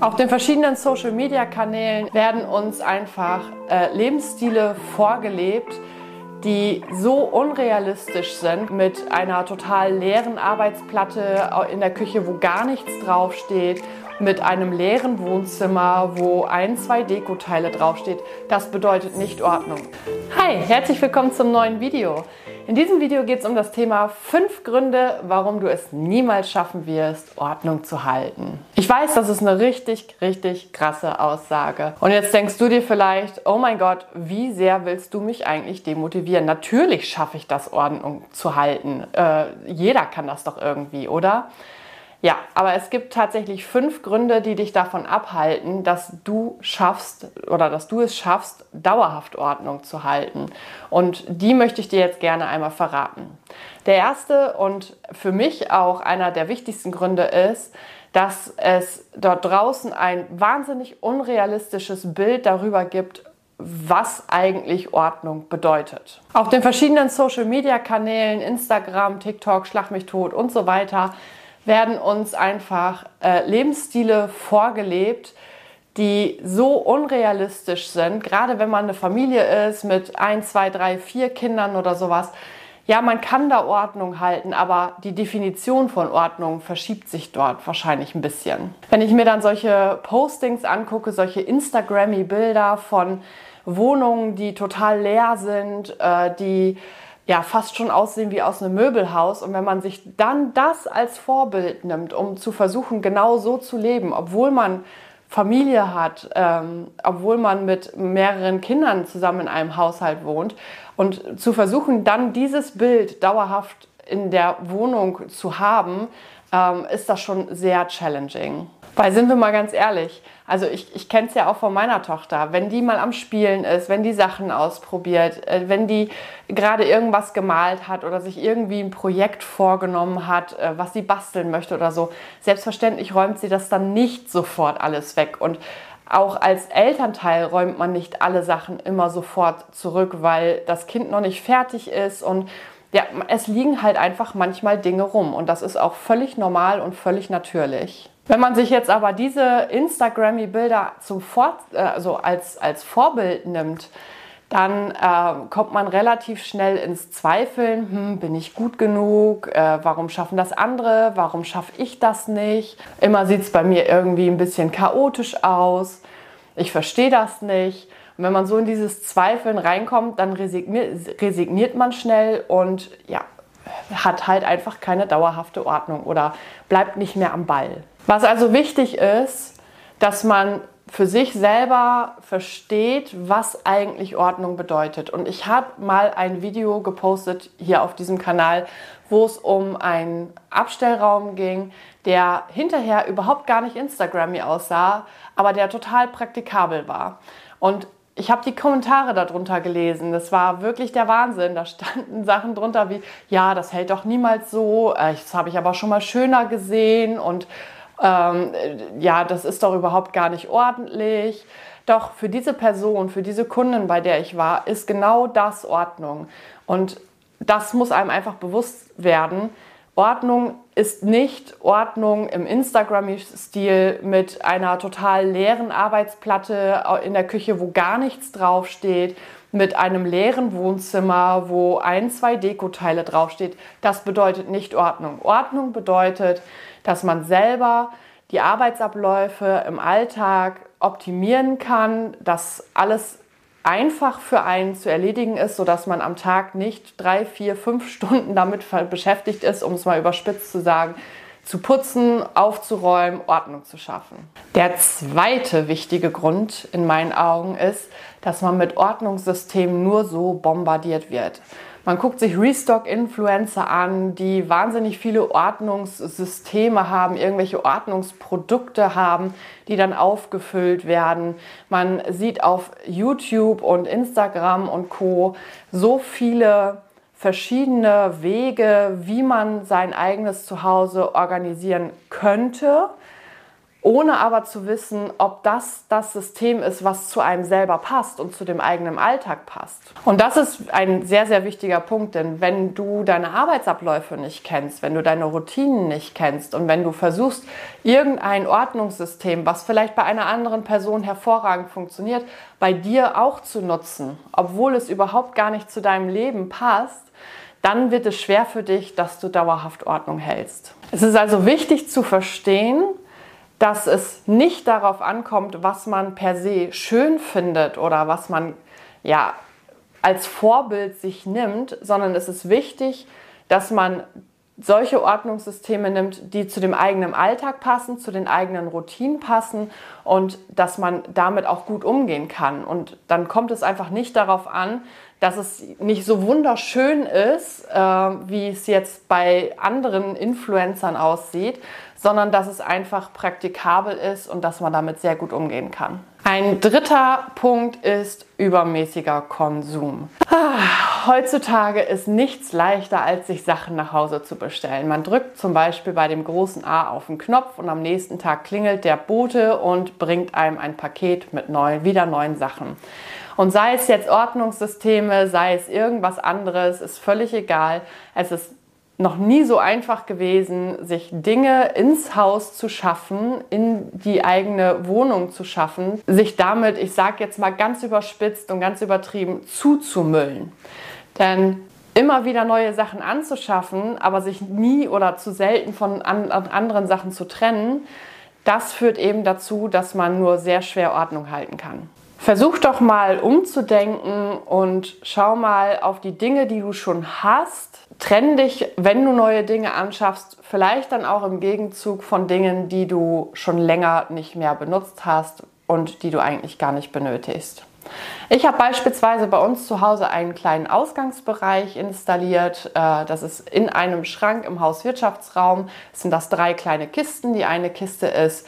Auf den verschiedenen Social-Media-Kanälen werden uns einfach Lebensstile vorgelebt, die so unrealistisch sind, mit einer total leeren Arbeitsplatte in der Küche, wo gar nichts draufsteht, mit einem leeren Wohnzimmer, wo ein, zwei Dekoteile draufsteht. Das bedeutet nicht Ordnung. Hi, herzlich willkommen zum neuen Video. In diesem Video geht es um das Thema 5 Gründe, warum du es niemals schaffen wirst, Ordnung zu halten. Ich weiß, das ist eine richtig krasse Aussage. Und jetzt denkst du dir vielleicht, oh mein Gott, wie sehr willst du mich eigentlich demotivieren? Natürlich schaffe ich das, Ordnung zu halten. Jeder kann das doch irgendwie, oder? Ja, aber es gibt tatsächlich 5 Gründe, die dich davon abhalten, dass du es schaffst, dauerhaft Ordnung zu halten. Und die möchte ich dir jetzt gerne einmal verraten. Der erste und für mich auch einer der wichtigsten Gründe ist, dass es dort draußen ein wahnsinnig unrealistisches Bild darüber gibt, was eigentlich Ordnung bedeutet. Auf den verschiedenen Social-Media-Kanälen, Instagram, TikTok, Schlag mich tot und so weiter, werden uns einfach Lebensstile vorgelebt, die so unrealistisch sind, gerade wenn man eine Familie ist mit 1, 2, 3, 4 Kindern oder sowas. Ja, man kann da Ordnung halten, aber die Definition von Ordnung verschiebt sich dort wahrscheinlich ein bisschen. Wenn ich mir dann solche Postings angucke, solche Instagrammy-Bilder von Wohnungen, die total leer sind, die ja fast schon aussehen wie aus einem Möbelhaus. Und wenn man sich dann das als Vorbild nimmt, um zu versuchen, genau so zu leben, obwohl man Familie hat, obwohl man mit mehreren Kindern zusammen in einem Haushalt wohnt und zu versuchen, dann dieses Bild dauerhaft in der Wohnung zu haben, ist das schon sehr challenging. Weil, sind wir mal ganz ehrlich, also ich kenne es ja auch von meiner Tochter, wenn die mal am Spielen ist, wenn die Sachen ausprobiert, wenn die gerade irgendwas gemalt hat oder sich irgendwie ein Projekt vorgenommen hat, was sie basteln möchte oder so, selbstverständlich räumt sie das dann nicht sofort alles weg. Und auch als Elternteil räumt man nicht alle Sachen immer sofort zurück, weil das Kind noch nicht fertig ist und ja, es liegen halt einfach manchmal Dinge rum und das ist auch völlig normal und völlig natürlich. Wenn man sich jetzt aber diese Instagrammy-Bilder als Vorbild nimmt, dann kommt man relativ schnell ins Zweifeln, bin ich gut genug, warum schaffen das andere, warum schaffe ich das nicht, immer sieht es bei mir irgendwie ein bisschen chaotisch aus, ich verstehe das nicht. Und wenn man so in dieses Zweifeln reinkommt, dann resigniert man schnell und ja, hat halt einfach keine dauerhafte Ordnung oder bleibt nicht mehr am Ball. Was also wichtig ist, dass man für sich selber versteht, was eigentlich Ordnung bedeutet. Und ich habe mal ein Video gepostet hier auf diesem Kanal, wo es um einen Abstellraum ging, der hinterher überhaupt gar nicht Instagrammy aussah, aber der total praktikabel war. Und ich habe die Kommentare darunter gelesen. Das war wirklich der Wahnsinn. Da standen Sachen drunter wie, ja, das hält doch niemals so, das habe ich aber schon mal schöner gesehen und ja, das ist doch überhaupt gar nicht ordentlich. Doch für diese Person, für diese Kundin, bei der ich war, ist genau das Ordnung. Und das muss einem einfach bewusst werden. Ordnung ist nicht Ordnung im Instagram-Stil mit einer total leeren Arbeitsplatte in der Küche, wo gar nichts draufsteht, mit einem leeren Wohnzimmer, wo 1, 2 Dekoteile draufsteht. Das bedeutet nicht Ordnung. Ordnung bedeutet, dass man selber die Arbeitsabläufe im Alltag optimieren kann, dass alles einfach für einen zu erledigen ist, sodass man am Tag nicht 3, 4, 5 Stunden damit beschäftigt ist, um es mal überspitzt zu sagen, zu putzen, aufzuräumen, Ordnung zu schaffen. Der zweite wichtige Grund in meinen Augen ist, dass man mit Ordnungssystemen nur so bombardiert wird. Man guckt sich Restock-Influencer an, die wahnsinnig viele Ordnungssysteme haben, irgendwelche Ordnungsprodukte haben, die dann aufgefüllt werden. Man sieht auf YouTube und Instagram und Co. so viele verschiedene Wege, wie man sein eigenes Zuhause organisieren könnte. ohne aber zu wissen, ob das System ist, was zu einem selber passt und zu dem eigenen Alltag passt. Und das ist ein sehr, sehr wichtiger Punkt, denn wenn du deine Arbeitsabläufe nicht kennst, wenn du deine Routinen nicht kennst und wenn du versuchst, irgendein Ordnungssystem, was vielleicht bei einer anderen Person hervorragend funktioniert, bei dir auch zu nutzen, obwohl es überhaupt gar nicht zu deinem Leben passt, dann wird es schwer für dich, dass du dauerhaft Ordnung hältst. Es ist also wichtig zu verstehen, dass es nicht darauf ankommt, was man per se schön findet oder was man als Vorbild sich nimmt, sondern es ist wichtig, dass man solche Ordnungssysteme nimmt, die zu dem eigenen Alltag passen, zu den eigenen Routinen passen und dass man damit auch gut umgehen kann. Und dann kommt es einfach nicht darauf an, dass es nicht so wunderschön ist, wie es jetzt bei anderen Influencern aussieht, sondern dass es einfach praktikabel ist und dass man damit sehr gut umgehen kann. Ein dritter Punkt ist übermäßiger Konsum. Heutzutage ist nichts leichter, als sich Sachen nach Hause zu bestellen. Man drückt zum Beispiel bei dem großen A auf den Knopf und am nächsten Tag klingelt der Bote und bringt einem ein Paket mit wieder neuen Sachen. Und sei es jetzt Ordnungssysteme, sei es irgendwas anderes, ist völlig egal. Es ist noch nie so einfach gewesen, sich Dinge ins Haus zu schaffen, in die eigene Wohnung zu schaffen, sich damit, ich sage jetzt mal ganz überspitzt und ganz übertrieben, zuzumüllen. Denn immer wieder neue Sachen anzuschaffen, aber sich nie oder zu selten von anderen Sachen zu trennen, das führt eben dazu, dass man nur sehr schwer Ordnung halten kann. Versuch doch mal umzudenken und schau mal auf die Dinge, die du schon hast. Trenn dich, wenn du neue Dinge anschaffst, vielleicht dann auch im Gegenzug von Dingen, die du schon länger nicht mehr benutzt hast und die du eigentlich gar nicht benötigst. Ich habe beispielsweise bei uns zu Hause einen kleinen Ausgangsbereich installiert. Das ist in einem Schrank im Hauswirtschaftsraum. Es sind das 3 kleine Kisten. Die eine Kiste ist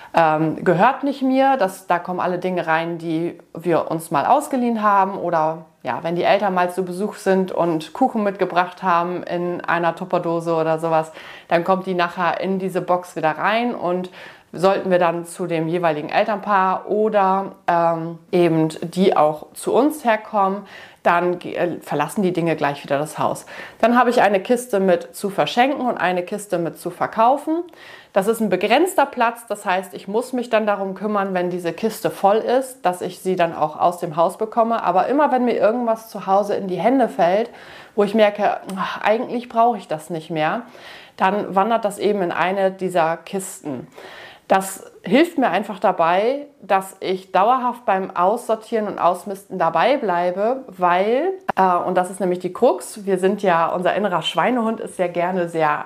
gehört nicht mir, da kommen alle Dinge rein, die wir uns mal ausgeliehen haben oder wenn die Eltern mal zu Besuch sind und Kuchen mitgebracht haben in einer Tupperdose oder sowas, dann kommt die nachher in diese Box wieder rein und sollten wir dann zu dem jeweiligen Elternpaar oder eben die auch zu uns herkommen, dann verlassen die Dinge gleich wieder das Haus. Dann habe ich eine Kiste mit zu verschenken und eine Kiste mit zu verkaufen. Das ist ein begrenzter Platz, das heißt, ich muss mich dann darum kümmern, wenn diese Kiste voll ist, dass ich sie dann auch aus dem Haus bekomme. Aber immer wenn mir irgendwas zu Hause in die Hände fällt, wo ich merke, eigentlich brauche ich das nicht mehr, dann wandert das eben in eine dieser Kisten. Das hilft mir einfach dabei, dass ich dauerhaft beim Aussortieren und Ausmisten dabei bleibe, weil, und das ist nämlich die Krux, unser innerer Schweinehund ist ja gerne sehr,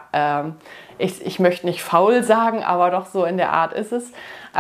ich möchte nicht faul sagen, aber doch so in der Art ist es.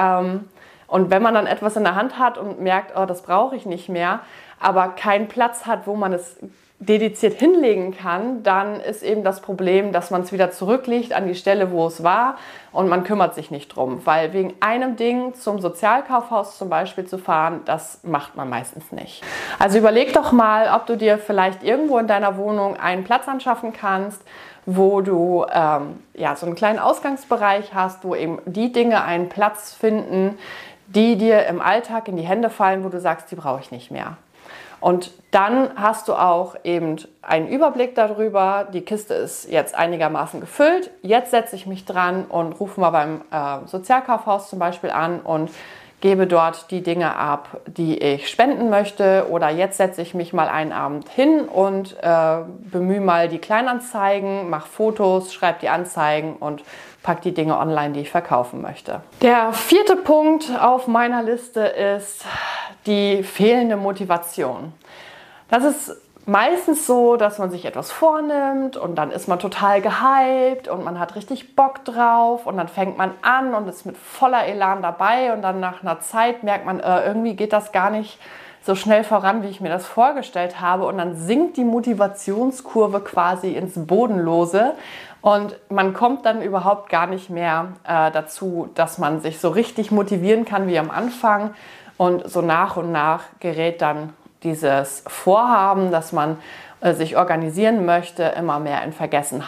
Und wenn man dann etwas in der Hand hat und merkt, das brauche ich nicht mehr, aber keinen Platz hat, wo man es dediziert hinlegen kann, dann ist eben das Problem, dass man es wieder zurücklegt an die Stelle, wo es war und man kümmert sich nicht drum, weil wegen einem Ding zum Sozialkaufhaus zum Beispiel zu fahren, das macht man meistens nicht. Also überleg doch mal, ob du dir vielleicht irgendwo in deiner Wohnung einen Platz anschaffen kannst, wo du so einen kleinen Ausgangsbereich hast, wo eben die Dinge einen Platz finden, die dir im Alltag in die Hände fallen, wo du sagst, die brauche ich nicht mehr. Und dann hast du auch eben einen Überblick darüber, die Kiste ist jetzt einigermaßen gefüllt, jetzt setze ich mich dran und rufe mal beim Sozialkaufhaus zum Beispiel an und gebe dort die Dinge ab, die ich spenden möchte, oder jetzt setze ich mich mal einen Abend hin und bemühe mal die Kleinanzeigen, mache Fotos, schreibe die Anzeigen und pack die Dinge online, die ich verkaufen möchte. Der 4. Punkt auf meiner Liste ist die fehlende Motivation. Das ist meistens so, dass man sich etwas vornimmt und dann ist man total gehypt und man hat richtig Bock drauf und dann fängt man an und ist mit voller Elan dabei und dann nach einer Zeit merkt man, irgendwie geht das gar nicht so schnell voran, wie ich mir das vorgestellt habe, und dann sinkt die Motivationskurve quasi ins Bodenlose und man kommt dann überhaupt gar nicht mehr dazu, dass man sich so richtig motivieren kann wie am Anfang, und so nach und nach gerät dann dieses Vorhaben, dass man sich organisieren möchte, immer mehr in Vergessenheit.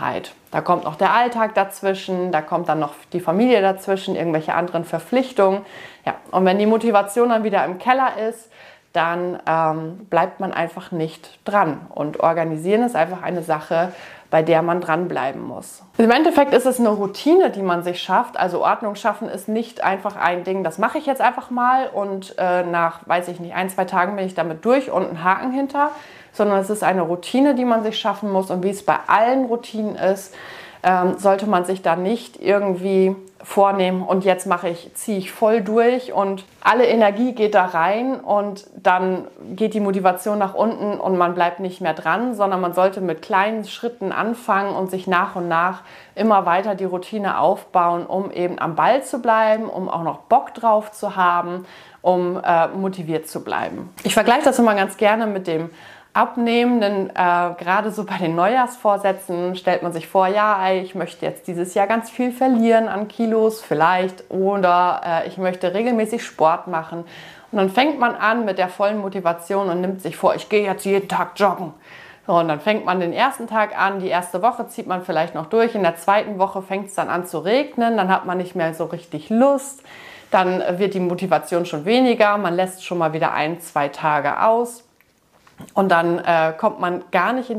Da kommt noch der Alltag dazwischen, da kommt dann noch die Familie dazwischen, irgendwelche anderen Verpflichtungen. Ja, und wenn die Motivation dann wieder im Keller ist, dann bleibt man einfach nicht dran. Und organisieren ist einfach eine Sache, bei der man dranbleiben muss. Im Endeffekt ist es eine Routine, die man sich schafft. Also Ordnung schaffen ist nicht einfach ein Ding, das mache ich jetzt einfach mal und nach, weiß ich nicht, 1, 2 Tagen bin ich damit durch und ein Haken hinter, sondern es ist eine Routine, die man sich schaffen muss. Und wie es bei allen Routinen ist, sollte man sich da nicht irgendwie vornehmen und jetzt ziehe ich voll durch und alle Energie geht da rein und dann geht die Motivation nach unten und man bleibt nicht mehr dran, sondern man sollte mit kleinen Schritten anfangen und sich nach und nach immer weiter die Routine aufbauen, um eben am Ball zu bleiben, um auch noch Bock drauf zu haben, um motiviert zu bleiben. Ich vergleiche das immer ganz gerne mit dem Abnehmen, denn gerade so bei den Neujahrsvorsätzen stellt man sich vor, ja, ich möchte jetzt dieses Jahr ganz viel verlieren an Kilos vielleicht oder ich möchte regelmäßig Sport machen. Und dann fängt man an mit der vollen Motivation und nimmt sich vor, ich gehe jetzt jeden Tag joggen. So, und dann fängt man den ersten Tag an, die erste Woche zieht man vielleicht noch durch, in der zweiten Woche fängt es dann an zu regnen, dann hat man nicht mehr so richtig Lust, dann wird die Motivation schon weniger, man lässt schon mal wieder 1, 2 Tage aus. Und dann kommt man gar nicht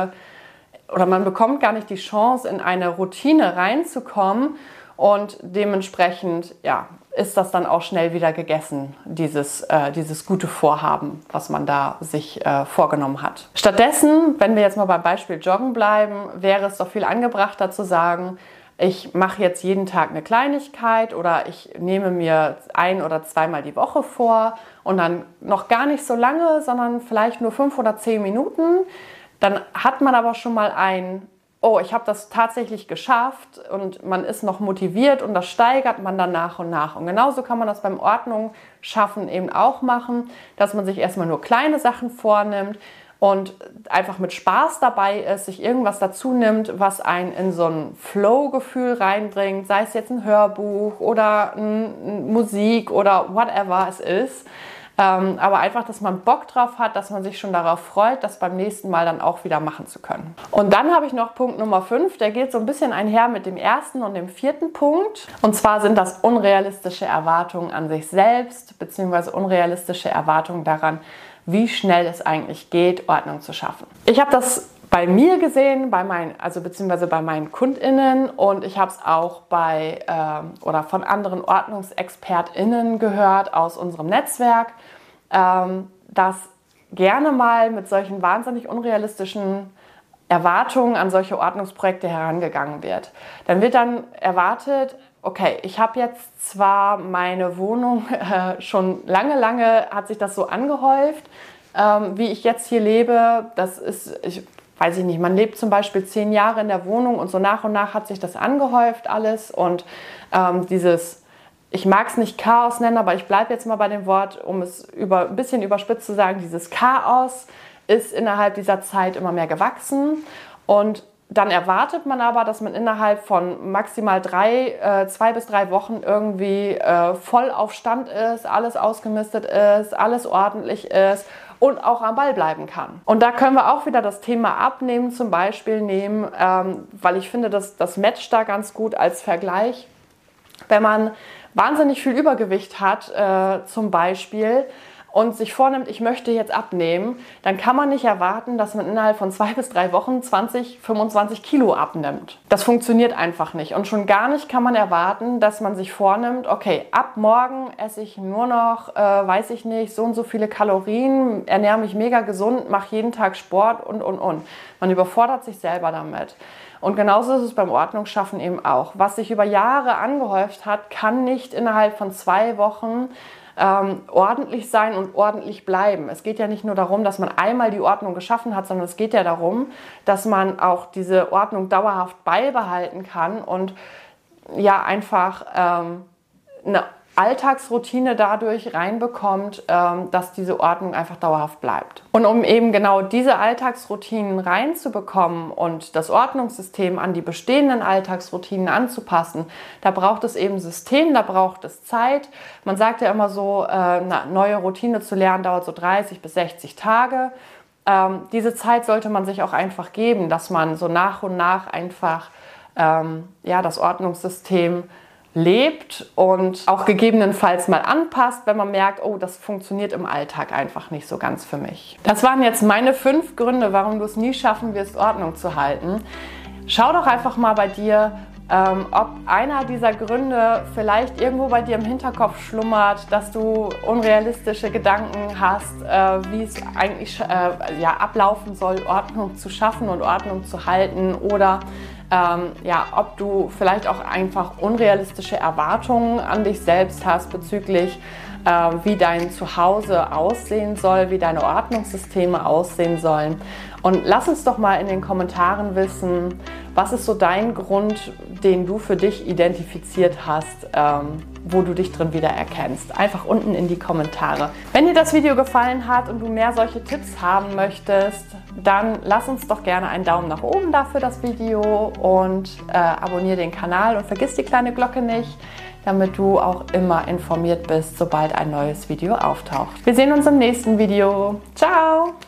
man bekommt gar nicht die Chance, in eine Routine reinzukommen und dementsprechend, ja, ist das dann auch schnell wieder gegessen, dieses gute Vorhaben, was man da sich vorgenommen hat. Stattdessen, wenn wir jetzt mal beim Beispiel Joggen bleiben, wäre es doch viel angebrachter zu sagen, ich mache jetzt jeden Tag eine Kleinigkeit oder ich nehme mir 1 oder 2 Mal die Woche vor und dann noch gar nicht so lange, sondern vielleicht nur 5 oder 10 Minuten. Dann hat man aber schon mal ich habe das tatsächlich geschafft und man ist noch motiviert und das steigert man dann nach und nach. Und genauso kann man das beim Ordnung schaffen eben auch machen, dass man sich erstmal nur kleine Sachen vornimmt und einfach mit Spaß dabei ist, sich irgendwas dazu nimmt, was einen in so ein Flow-Gefühl reinbringt, sei es jetzt ein Hörbuch oder Musik oder whatever es ist. Aber einfach, dass man Bock drauf hat, dass man sich schon darauf freut, das beim nächsten Mal dann auch wieder machen zu können. Und dann habe ich noch Punkt Nummer 5, der geht so ein bisschen einher mit dem ersten und dem 4. Punkt. Und zwar sind das unrealistische Erwartungen an sich selbst, beziehungsweise unrealistische Erwartungen daran, wie schnell es eigentlich geht, Ordnung zu schaffen. Ich habe das bei mir gesehen, beziehungsweise bei meinen KundInnen und ich habe es auch von anderen OrdnungsexpertInnen gehört aus unserem Netzwerk, dass gerne mal mit solchen wahnsinnig unrealistischen Erwartungen an solche Ordnungsprojekte herangegangen wird. Dann wird dann erwartet, okay, ich habe jetzt zwar meine Wohnung schon lange hat sich das so angehäuft, wie ich jetzt hier lebe. Das ist, weiß ich nicht, man lebt zum Beispiel 10 Jahre in der Wohnung und so nach und nach hat sich das angehäuft alles und ich mag es nicht Chaos nennen, aber ich bleibe jetzt mal bei dem Wort, um es ein bisschen überspitzt zu sagen, dieses Chaos ist innerhalb dieser Zeit immer mehr gewachsen und dann erwartet man aber, dass man innerhalb von maximal 2 bis 3 Wochen irgendwie voll auf Stand ist, alles ausgemistet ist, alles ordentlich ist und auch am Ball bleiben kann. Und da können wir auch wieder das Thema Abnehmen zum Beispiel nehmen, weil ich finde, das matcht da ganz gut als Vergleich. Wenn man wahnsinnig viel Übergewicht hat zum Beispiel und sich vornimmt, ich möchte jetzt abnehmen, dann kann man nicht erwarten, dass man innerhalb von 2 bis 3 Wochen 20, 25 Kilo abnimmt. Das funktioniert einfach nicht. Und schon gar nicht kann man erwarten, dass man sich vornimmt, okay, ab morgen esse ich nur noch, weiß ich nicht, so und so viele Kalorien, ernähre mich mega gesund, mache jeden Tag Sport und. Man überfordert sich selber damit. Und genauso ist es beim Ordnungsschaffen eben auch. Was sich über Jahre angehäuft hat, kann nicht innerhalb von 2 Wochen ordentlich sein und ordentlich bleiben. Es geht ja nicht nur darum, dass man einmal die Ordnung geschaffen hat, sondern es geht ja darum, dass man auch diese Ordnung dauerhaft beibehalten kann und ja einfach eine Alltagsroutine dadurch reinbekommt, dass diese Ordnung einfach dauerhaft bleibt. Und um eben genau diese Alltagsroutinen reinzubekommen und das Ordnungssystem an die bestehenden Alltagsroutinen anzupassen, da braucht es eben System, da braucht es Zeit. Man sagt ja immer so, eine neue Routine zu lernen dauert so 30 bis 60 Tage. Diese Zeit sollte man sich auch einfach geben, dass man so nach und nach einfach das Ordnungssystem lebt und auch gegebenenfalls mal anpasst, wenn man merkt, oh, das funktioniert im Alltag einfach nicht so ganz für mich. Das waren jetzt meine 5 Gründe, warum du es nie schaffen wirst, Ordnung zu halten. Schau doch einfach mal bei dir, ob einer dieser Gründe vielleicht irgendwo bei dir im Hinterkopf schlummert, dass du unrealistische Gedanken hast, wie es eigentlich ablaufen soll, Ordnung zu schaffen und Ordnung zu halten, oder ob du vielleicht auch einfach unrealistische Erwartungen an dich selbst hast bezüglich wie dein Zuhause aussehen soll, wie deine Ordnungssysteme aussehen sollen. Und lass uns doch mal in den Kommentaren wissen, was ist so dein Grund, den du für dich identifiziert hast, wo du dich drin wiedererkennst. Einfach unten in die Kommentare. Wenn dir das Video gefallen hat und du mehr solche Tipps haben möchtest, dann lass uns doch gerne einen Daumen nach oben da für das Video und abonniere den Kanal und vergiss die kleine Glocke nicht, damit du auch immer informiert bist, sobald ein neues Video auftaucht. Wir sehen uns im nächsten Video. Ciao!